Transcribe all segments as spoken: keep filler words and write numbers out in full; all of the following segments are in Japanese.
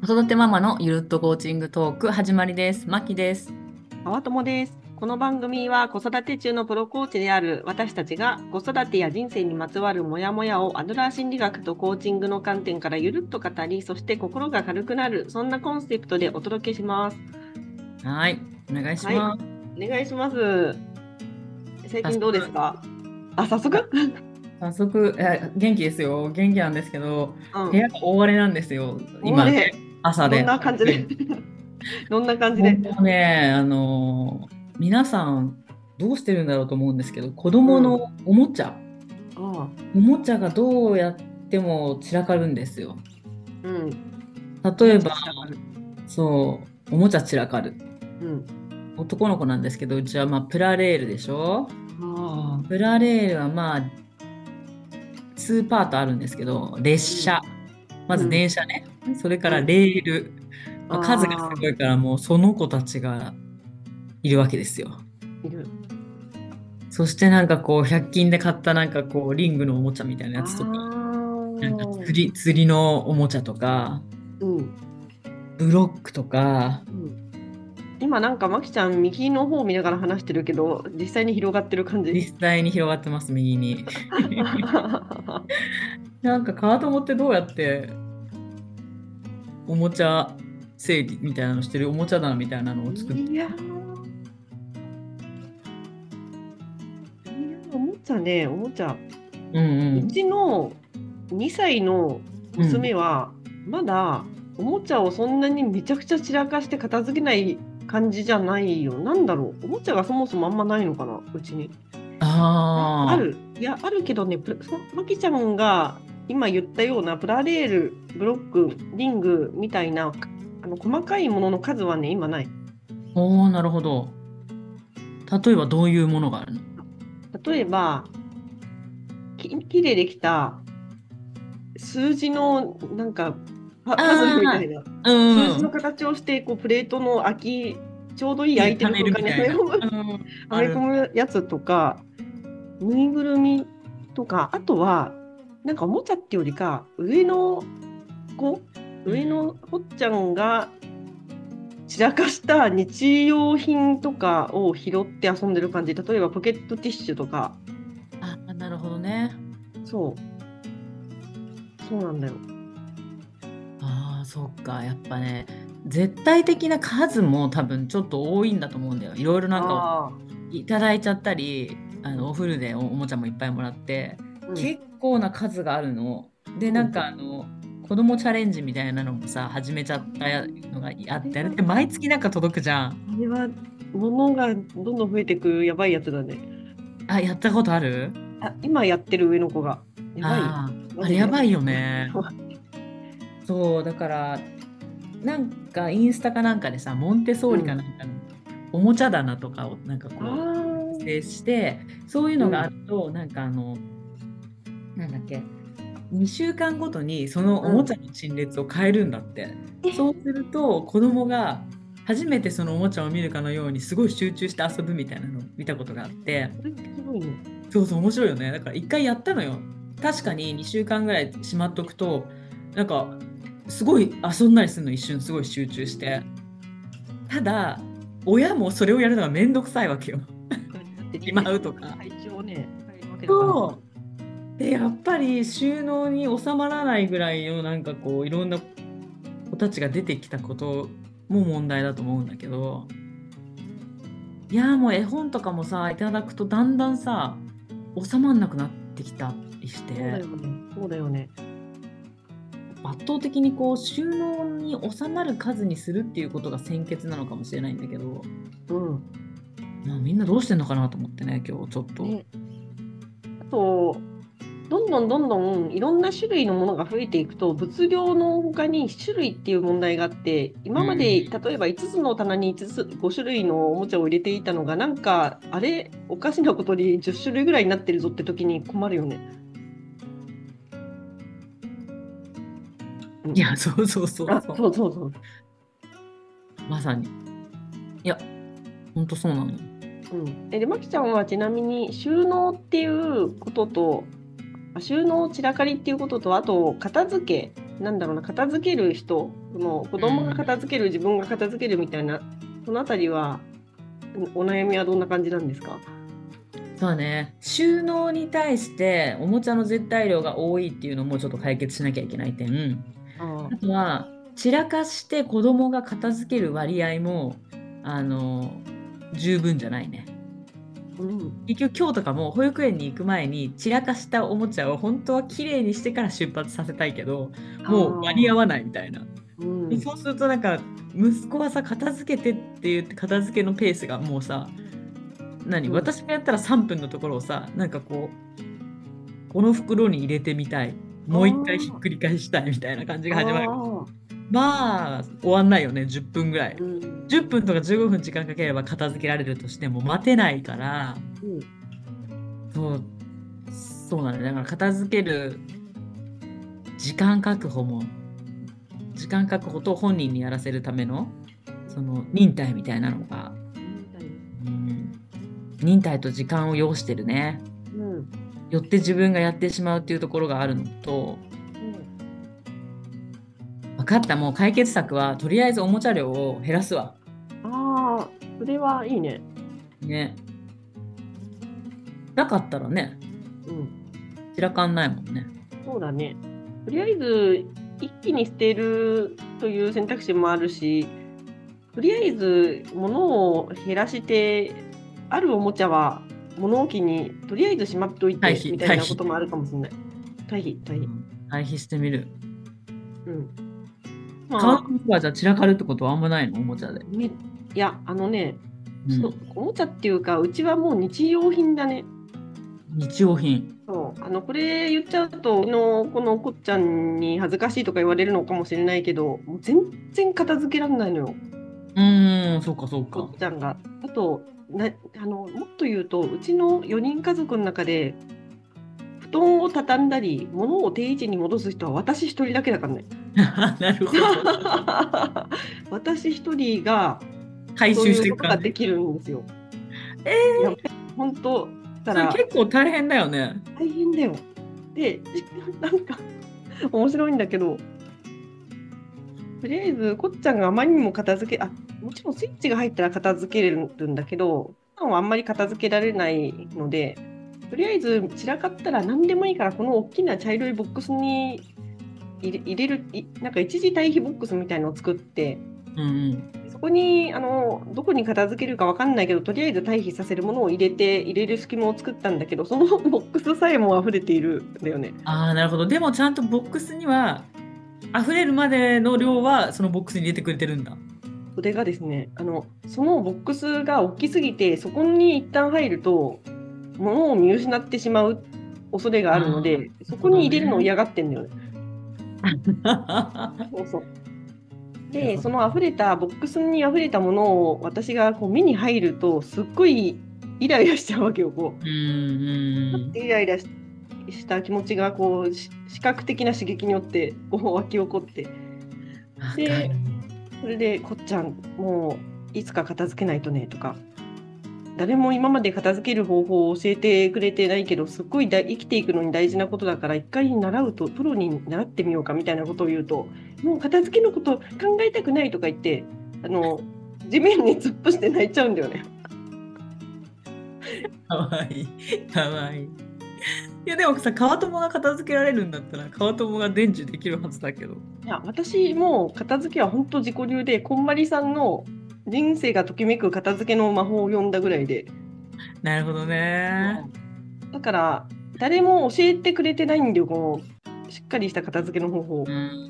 子育てママのゆるっとコーチングトーク始まりです。まきです。 川友です。この番組は子育て中のプロコーチである私たちが子育てや人生にまつわるモヤモヤをアドラー心理学とコーチングの観点からゆるっと語り、そして心が軽くなる、そんなコンセプトでお届けします。 はい、お願いしはい、 ます。 お願いします。最近どうです早速、 か？あ、早あ速早速、え元気ですよ。元気なんですけど、 うん。 部屋が大荒れなんですよ。今ね、 終われ。どん朝で。 な感じでどんな感じで？ 本当ね、あのー皆さんどうしてるんだろうと思うんですけど、子供のうん。 おもちゃ、 ああ、 おもちゃがどうやっても散らかるんですよ。 うん。おもちゃ例えば、 散らかる。 そう、おもちゃ散らかる。 うん。 男の子なんですけど、うちはまあプラレールでしょ。 ああ、 プラレールはまあにパートあるんですけど、列うん。 車、まずうん。 電車ね、それからうん。 レール、まあ、数がすああ、 ごいからもうその子たちがいるわけですよ。 いる。 そしてなんかこうひゃく均で買ったなんかこうリングのおもちゃみたいなあやつとか、なんかあ、 釣り、釣りのおもちゃとか、 うん、 ブロックとか、 うん。今なんか、まきちゃん、右の方を見ながら話してるけど、実際に広がってる感じ。 実際に広がってます、右に。なんかカート持ってどうやっておもちゃ整理みたいなのしてるおもちゃ棚みたいなのを作って。 いやー、いやおもちゃね、おもちゃ。 うんううん。 ちのにさいのうん。 娘は、まだおもちゃをそんなにめちゃくちゃ散らかして片付けない感じじゃないよ。なんだろう。おもちゃがそもそもあんまないのかな、うちに。あ、あああ、 る。いや、あるけどね、プラそまきちゃんが今言ったようなプラレール、ブロック、リングみたいなあの細かいものの数はね、今ない。 おお、なるほど。例えばどういうものがあるの？ 例えば、き木でできた数字のなんかパ、パズルみたいあな、 あ、 数字のうん。 形をしてこうプレートの空き、ちょうどいい空いていいパネる空間にはルみたいな。 め込む、 うん。 はめ込ある。 むやつとか、ぬいぐるみとか、あとは、なんかおもちゃってよりか、上の子、上のうん。 ほっちゃんが散らかした日用品とかを拾って遊んでる感じ。例えばポケットティッシュとか。 ああ、なるほどね。 そう、そうなんだよ。 ああ、そっか。やっぱね、絶対的な数も多分ちょっと多いんだと思うんだよ。いろいろなんかああ、 いただいちゃったり、あのおうん、 古でお、おもちゃもいっぱいもらって、 うん、 結構な数があるの。で、なんうん。 かあの、子供チャレンジみたいなのもさ、始めちゃったやのがあって、あれっあれは、 て毎月なんか届くじゃん。 あれは、物がどんどん増えていくやばいやつだね。 あ、やったことある？ あ、今やってる上の子が。やばい。 ああ、あれマジで。 やばいよね。そう、だから、なんかインスタかなんかでさ、モンテソーリかうん。 なんかのおもちゃ棚とかをなんかあこう、作あ、 成して、そういうのがあうん、 ると、なんかあの、なんだっけ、にしゅうかんごとにそのおうん。 もちゃの陳列を変えるんだって。そうえ、 すると、子供が初めてそのおもちゃを見るかのように、すごい集中して遊ぶみたいなのを見たことがあって、 それ面白いね。 そうそう、面白いよね。だから一回やったのよ。確かににしゅうかんぐらいしまっとくと、なんか、すごい遊んだりするの一瞬すごい集中して。ただ、親もそれをやるのがめんどくさいわけよ。 だってしまリセットうとか。 配置をね、変えるわけだから。 そう。で、やっぱり収納に収まらないぐらいのなんかこう、いろんな子たちが出てきたことも問題だと思うんだけど、いやーもう絵本とかもさ、いただくとだんだんさ、収まんなくなってきたりしそうだて、 よね。そうだよね。 圧倒的にこう収納に収まる数にするっていうことが先決なのかもしれないんだけど、 うん。 まあ、みんなどうしてんのかなと思ってね、今日ちょっと。 ね。あと、どんどんどんどんいろんな種類のものが増えていくと、物量の他に種類っていう問題があって、 う今までん。 例えばいつつの棚にいつつ、ご種類のおもちゃを入れていたのが、なんか、あれ、おかしなことにじゅっ種類ぐらいになってるぞって時に困るよね。うん。 いや、そうそうそうあ、 そう。 そうそうそう。 まさに。いや、ほんとそうなのよ。 うん。えで、まきちゃんはちなみに収納っていうことと、あ収納散らかりっていうことと、あと片付け。 なんだろうな、片付ける人、その子供が片付ける、自分が片付けるみたいな、そのあたりは、お悩みはどんな感じなんですか？ そうね、収納に対しておもちゃの絶対量が多いっていうのもちょっと解決しなきゃいけない点。 ああとは、散らかして子供が片付ける割合も、あの、十分じゃないね。 うん、 結局今日とかも保育園に行く前に散らかしたおもちゃを本当はきれいにしてから出発させたいけど、もう間に合あわないみたいな。 うん、 でそうするとなんか息子はさ、片付けてって言って片付けのペースがもうさ、何、 うん、 私がやったらさんぷんのところをさ、なんかこうこの袋に入れてみたい、もう一回ひっあくり返したいみたいな感じあ、 が始まる。 ああ、 まあ終わんないよね、じゅっぷんぐらい。 うん、 じゅっぷんとかじゅうごふん時間かければ片付けられるとしても待てないから、 うん、 そう、そうなんだよ。だから片付ける時間確保も、時間確保と本人にやらせるための、その忍耐みたいなのが、うん、忍耐と時間を要してるね。 うん、うん、 よって自分がやってしまうっていうところがあるのと、分かった、もう解決策は、とりあえずおもちゃ量を減らすわ。 ああ、それはいいね。 ね。なかったらね、 うん、 散らかんないもんね。 そうだね。とりあえず、一気に捨てるという選択肢もあるし、とりあえず物を減らして、あるおもちゃは物置にとりあえずしまっとい退避、 てみたい退避。 なこともあるかもしれない。退避、退避。 うん、退避してみる。 うん。 買うまあ、 服はじゃあ散らかるってことはあんまないの、おもちゃで。 めいや、あのね、そう、 うん。 おもちゃっていうか、うちはもう日用品だね。 日用品。 そう、あの、これ言っちゃうと、うの、このこっちゃんに恥ずかしいとか言われるのかもしれないけど、もう全然片付けられないのよ。 うーん、そうかそうこか。 っちゃんが。あと、な、あの、もっと言うと、うちのよにん家族の中で、布団を畳んだり、物を定位置に戻す人は私一人だけだからね。 なるほど。 私一人がそう回収しいうことがていく感じ。 できるんですよ。 えいや、 ー、 本当たそれら結構大変だよね。 大変だよ。で、なんか面白いんだけど、とりあえずこっちゃんがあまりにも片付け、あ、もちろんスイッチが入ったら片付けれるんだけど、普段はあんまり片付けられないので、とりあえず散らかったら何でもいいから、この大きな茶色いボックスに入れ入れる、いなんか一時退避ボックスみたいのを作って、 うんうん。 そこにあのどこに片付けるかわかんないけど、とりあえず退避させるものを入れて、入れる隙間を作ったんだけど、そのボックスさえも溢れているんだよね。 ああ、なるほど。でもちゃんとボックスには、溢れるまでの量はそのボックスに入れてくれてるんだ。 それがですね、あのそのボックスが大きすぎて、そこに一旦入ると、物を見失ってしまう恐れがあるのああ、なで、そるほどこに入れるのをね。 嫌がってんだよね。そうそう。で、 なるほど。 その溢れた、ボックスに溢れたものを私がこう目に入ると、すっごいイライラしちゃうわけよ。こうんうん。 うイライラしした気持ちがこうし視覚的な刺激によってこう湧き起こって、 わかる。 で、それで、こっちゃん、もういつか片付けないとねとか、誰も今まで片付ける方法を教えてくれてないけど、すっごいだ生きていくのに大事なことだから、一回習うと、プロに習ってみようかみたいなことを言うと、もう片付けのこと考えたくないとか言って、あの地面に突っ伏して泣いちゃうんだよね。 かわいい。かわいい。いや、でもさ、川友が片付けられるんだったら、川友が伝授できるはずだけど。 いや、私も片付けは本当自己流で、こんまりさんの人生がときめく片付けの魔法を読んだぐらいで、 なるほどね。 だから誰も教えてくれてないんだよ、このしっかりした片付けの方法。 うん。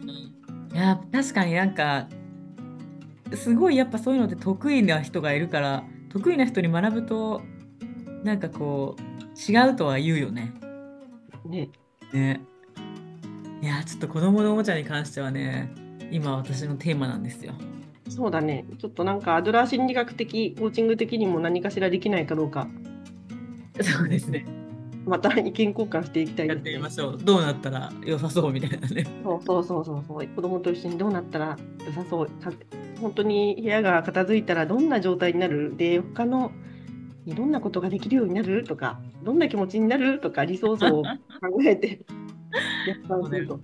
いや、確かになんか、すごいやっぱそういうのって得意な人がいるから、得意な人に学ぶと、なんかこう、違うとは言うよね。 ね、 ね。いや、ちょっと子供のおもちゃに関してはね、今私のテーマなんですよ。 そうだね。ちょっとなんかアドラー心理学的、コーチング的にも何かしらできないかどうか、 そうですね。 また意見交換していきたいやっですね。 てみましょう。どうなったら良さそうみたいなね。 そうそうそうそうそう。子供と一緒にどうなったら良さそう。か本当に部屋が片付いたらどんな状態になるで、他のいろんなことができるようになるとか、どんな気持ちになるとか、理想像を考えて逆算そうだよ。 すると。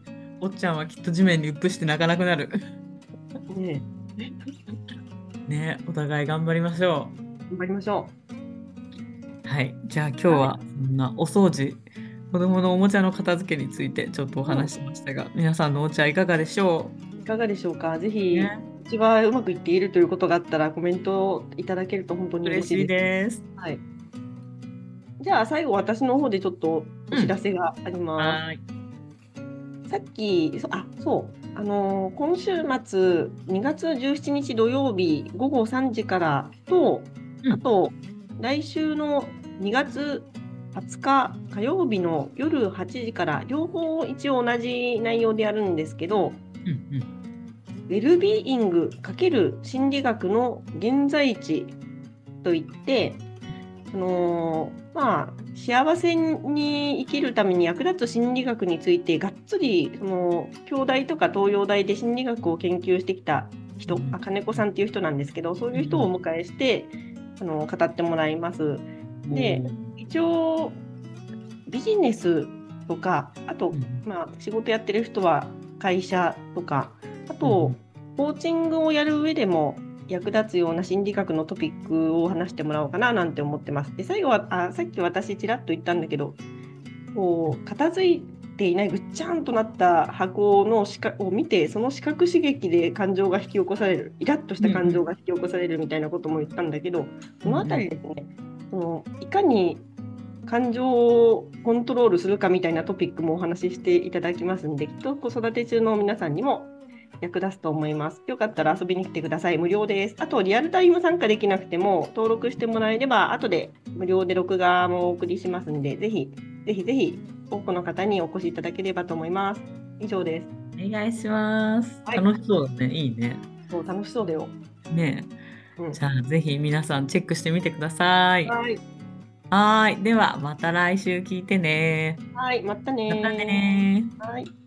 おっちゃんはきっと地面にうっぷして泣かなくなる。 ねね、お互い頑張りましょ頑張りましょう。はい。じゃあ今日う。はい。 はそんなお掃除、子供のおもちゃの片付けについてちょっとおうん。 話ししましたが、皆さんのお家はいかがでしょいかがでしょうか。ぜうひ、 ね。 うちはうまくいっているということがあったら、コメントをいただけると本当に嬉嬉しいしいです。 です。 はい。じゃあ、最後、私の方でちょっとお知らうん。 せがあります。 はーい。 さっき、そあ、そう、あのー今週末、にがつじゅうしちにち土曜日ごごさんじからと、 うん。 あと、来週のにがつはつか火曜日の夜はちじから、両方一応同じ内容でやるんですけど、 うん。うん。 ウェルビーイング×心理学の現在地といって、あのーまあ、幸せに生きるために役立つ心理学についてがっつりその京大とか東洋大で心理学を研究してきた人、 うんあ金子さんっていう人なんですけど、そういう人をうんお迎えしてあの語ってもらいます。 うん。 で、 おー一応ビジネスとか、あと、 うんまあ、仕事やってる人は会社とか、あうんと、コーチングをやる上でも役立つような心理学のトピックを話してもらおうかななんて思ってます。で、最後は、あ、さっき私ちらっと言ったんだけど、こう、片付いていないぐっちゃんとなった箱の視覚を見て、その視覚刺激で感情が引き起こされる、イラッとした感情が引き起こされるみたいなことも言ったんだけど、そのあたりですね、そのいかに感情をコントロールするかみたいなトピックもお話ししていただきますので、きっと子育て中の皆さんにも役立つと思います。よかったら遊びに来てください。無料です。あと、リアルタイム参加できなくても、登録してもらえれば、後で無料で録画もお送りしますので、ぜひ、ぜひぜひ、多くの方にお越しいただければと思います。以上です。 お願いします。 はい。 楽しそうだね。いいね。 そう楽しそうだよ。 ねえ。 うん。 じゃあ、ぜひ皆さんチェックしてみてください。 はい。 はーい。では、また来週聞いてね。 はい。またまたねねー。 ー。はい。